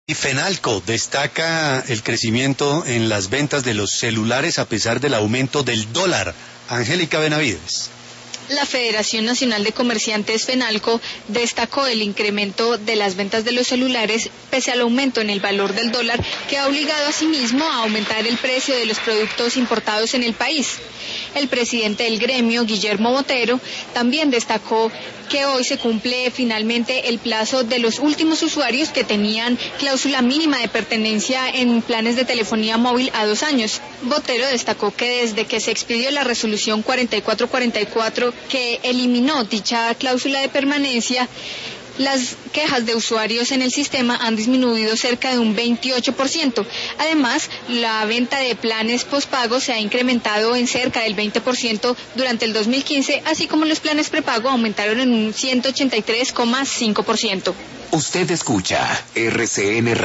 Y Fenalco destaca el crecimiento en las ventas de los celulares a pesar del aumento del dólar. Angélica Benavides. La Federación Nacional de Comerciantes Fenalco destacó el incremento de las ventas de los celulares pese al aumento en el valor del dólar que ha obligado asimismo a aumentar el precio de los productos importados en el país. El presidente del gremio, Guillermo Botero, también destacó que hoy se cumple finalmente el plazo de los últimos usuarios que tenían cláusula mínima de pertenencia en planes de telefonía móvil a 2 años. Botero destacó que desde que se expidió la resolución 4444 que eliminó dicha cláusula de permanencia, las quejas de usuarios en el sistema han disminuido cerca de un 28%. Además, la venta de planes postpago se ha incrementado en cerca del 20% durante el 2015, así como los planes prepago aumentaron en un 183,5%. Usted escucha RCN